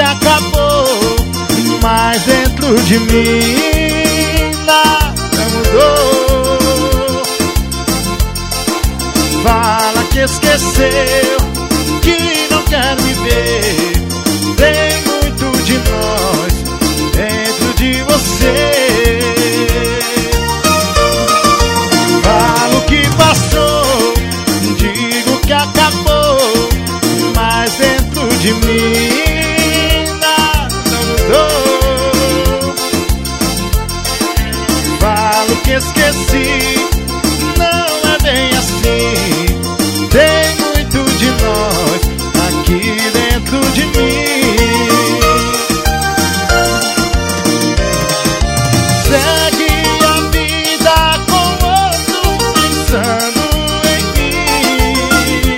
acabou, mas dentro de mim nada mudou. Fala que esqueceu, que não quer me ver. Tem muito de nós dentro de você. Falo que passou, digo que acabou, mas dentro de mim nada mudou. Falo que esqueci, não é bem assim. Tem muito de nós aqui dentro de mim. Segue a vida com outro pensando em mim,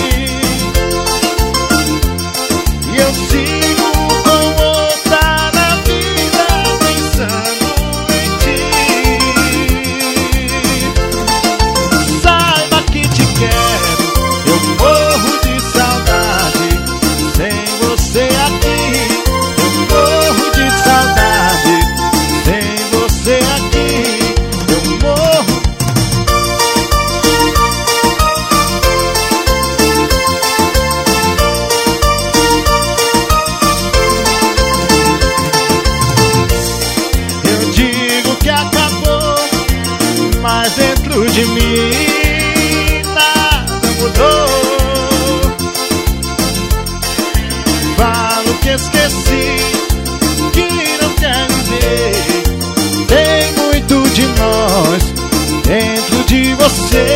e eu sigo com outra na vida pensando em ti. Saiba que te quero, eu morro de saudade sem você aqui. Eu morro de saudade sem você aqui. Eu morro. Eu digo que acabou, mas dentro de mim nada mudou. Falo que esqueci, que não quer me ver. Tem muito de nós dentro de você.